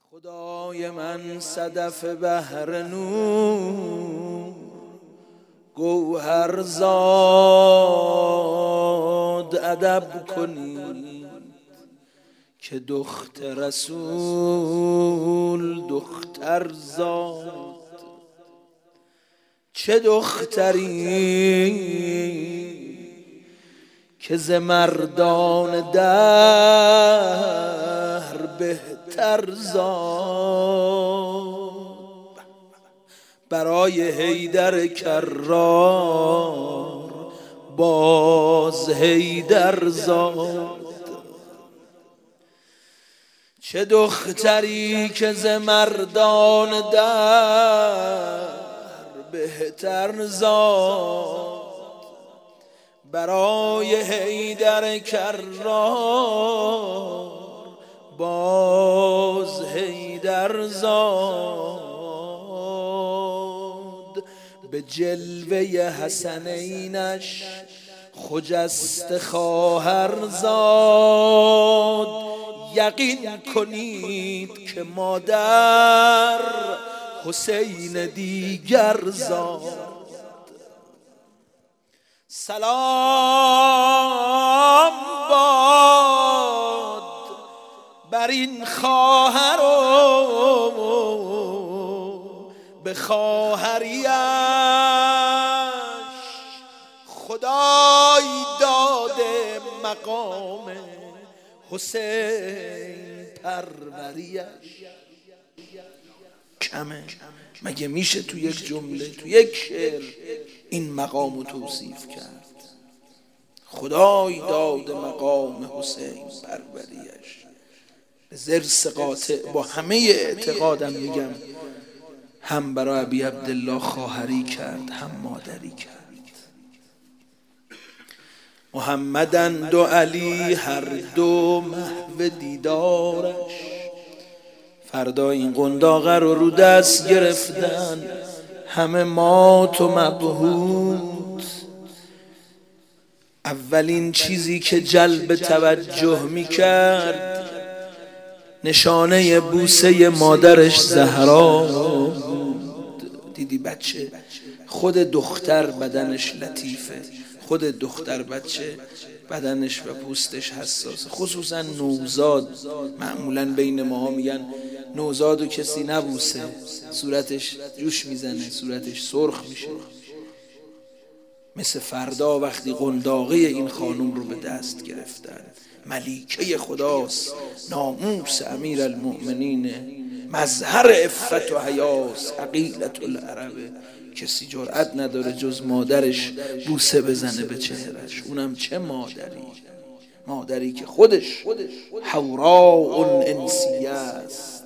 خدای من صدف بحر نور گوهر زاد ادب کنید که دخت رسول دختر زاد. چه دختری که ز مردان دهر بهتر زاد. برای حیدر کرار باز حیدر زاد. چه دختری که ز مردان دهر بهتر زاد. برای حیدر کرار باز حیدر زاد. به جلوه حسنینش خجسته خواهر زاد. یقین کنید که مادر حسین دیگر زاد. سلام باد بر این خواهر و به خواهریش خدای داده مقام حسین پروریش. کمه؟ مگه میشه تو یک جمله تو یک شعر این مقامو توصیف کرد؟ خدای داده مقام حسین پروریش. به ضرس قاطع با همه اعتقادم میگم هم برای ابی عبدالله خواهری کرد هم مادری کرد. محمدند و علی هر دو محو دیدارش. فردا این قنداقه رو دست گرفتن همه مات و مبهوت. اولین چیزی که جلب توجه میکرد نشانه بوسه مادرش زهرا بود. دیدی بچه خود دختر بدنش لطیفه، خود دختر بچه بدنش و پوستش حساسه، خصوصا نوزاد. معمولا بین ماها میگن نوزادو کسی نبوسه صورتش جوش میزنه، صورتش سرخ میشه. مثل فردا وقتی قنداقه این خانم رو به دست گرفتن، ملیکه خداست، ناموس امیر المؤمنین، مظهر عفت و حیاس، عقیلة العرب. کسی جرأت نداره جز مادرش بوسه بزنه به چهرش. اونم چه مادری؟ مادری که خودش حوراء انسیه است.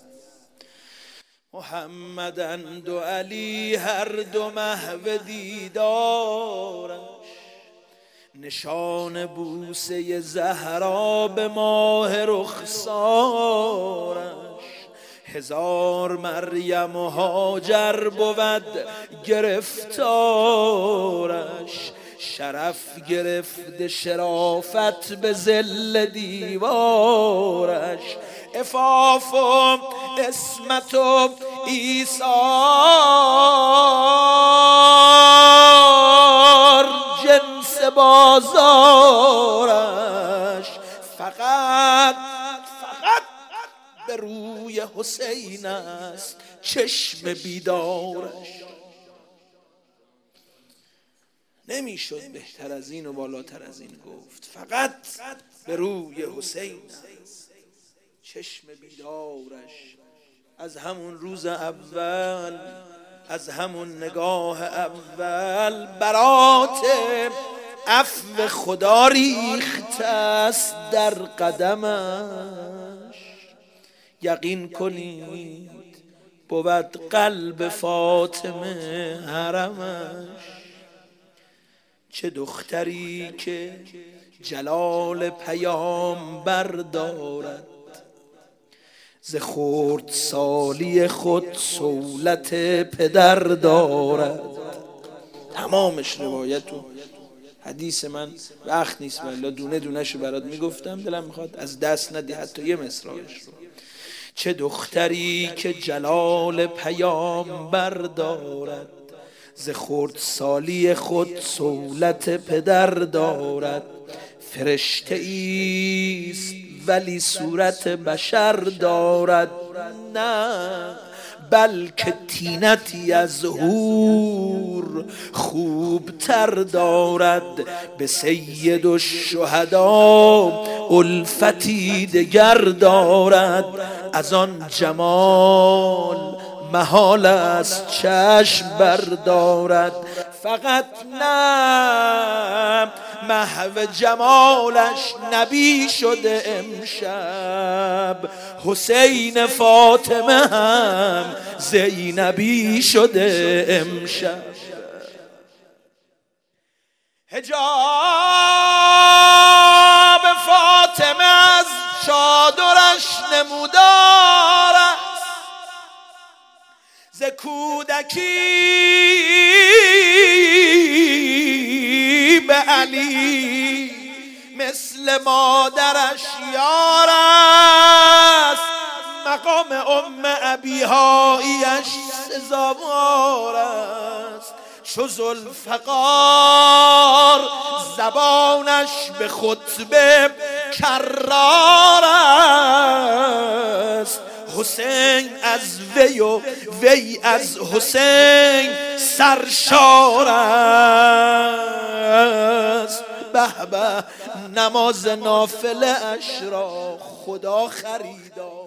محمدند و علی هر دو محو دیدارش. نشان بوسه زهرا به ماه رخسارش. هزار مریم و هاجر بود گرفتارش. شرف گرفته شرافت به ذل دیوارش. عفاف و عصمت و ایثار جنس بازارش. فقط به روی حسین است چشم بیدارش. نمیشد بهتر از این و بالاتر از این گفت. فقط به روی حسین است چشم بیدارش. از همون روز اول، از همون نگاه اول برات عفو خدا ریخته است در قدمش. یقین کنید بود قلب فاطمه حرمش. چه دختری که جلال پیامبر دارد، ز خرد سالی خود صولت پدر دارد. تمامش روایت و حدیث من وقت نیست، والله دونه دونه شو برات میگفتم، دلم میخواد از دست ندی حتی یه مصرعش رو. چه دختری که جلال پیامبر دارد، ز خردسالی خود صولت پدر دارد. فرشته ایست ولی صورت بشر دارد، نه بلکه طینتی از حور خوبتر دارد. به سید الشهدا الفتی دگر دارد، از آن جمال محال است چشم بردارد. فقط نه محو جمالش نبی شده امشب، حسین فاطمه هم زینبی شده امشب. حجاب فاطمه از چادرش نمودار است، ز کودکی به علی مثل مادرش یار است. مقام ام ابیهاییش سزاوار است، چو ذوالفقار زبانش به خطبه کرار است. حسین از وی و وی از حسین سرشار است. به به نماز نافله اش را خدا خریدار.